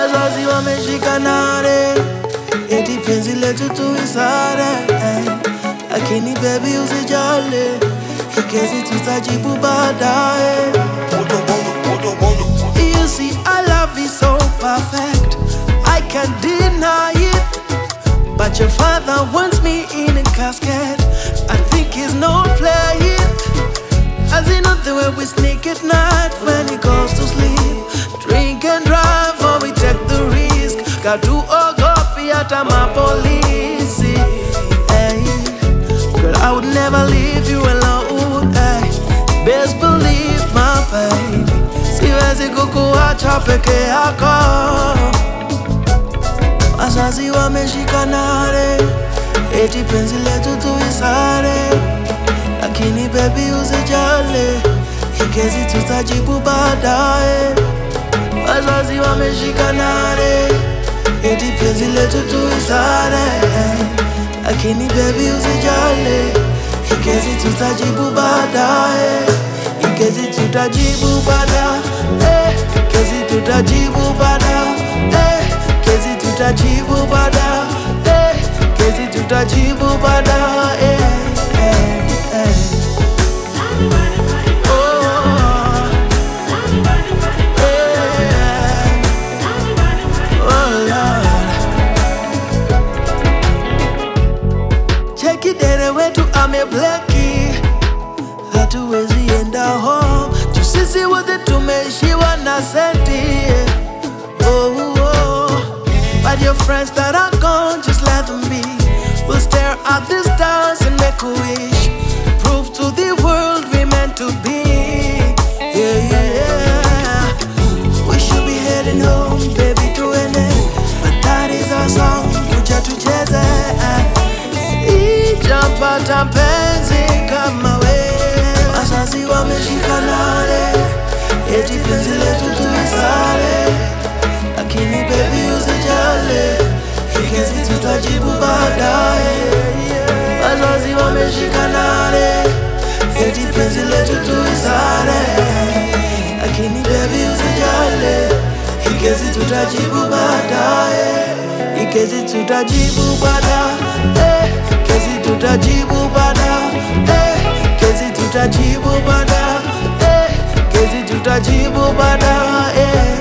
wazazi wameshikanare, eti penzi letu tuisare, lakini baby usijali, hii kesi tutajibu baadaye. You see our love is so perfect, I can't deny it, but your father wants me in a casket. I think he's not playing, as he knows the way we sneak at night when he goes to sleep. Drink and drive or we take the risk. Got to ogopi hata mapolisi. Hey, girl, I would never leave you alone. Hey, best believe my baby, siwezi kukuacha peke yako. Wazazi wameshikanare, eti penzi letu tuisare, lakini baby usijali, hii kesi tutajibu baadaye. Wazazi wameshikanare, eti penzi letu tuisare, lakini baby usijali, hii kesi tutajibu baadaye. Hii kesi tutajibu baadaye, kesi tutajibu baadaye, kesi tutajibu baadaye, kesi tutajibu baadaye. Kidere wetu amebleki, hatuwezi enda home, tu sisi wote tumeishiwa na senti. But your friends that are gone, just let them be. We'll stare at the stars and make a wish, prove to the world we meant to be. Yeah, yeah. We should be heading home, baby, to an end, but that is our song, kuja tucheze. Sijapata mpenzi kama we. Wazazi wameshikanare, eti penzi letu tuisare, lakini baby usijali, hii kesi tutajibu baadaye. Wazazi wameshikanare, eti penzi letu tuisare, lakini baby usijali, hii kesi tutajibu baadaye. Hii kesi tutajibu baadaye, kesi tutajibu baadaye, kesi tutajibu baadaye, kesi tutajibu baadaye.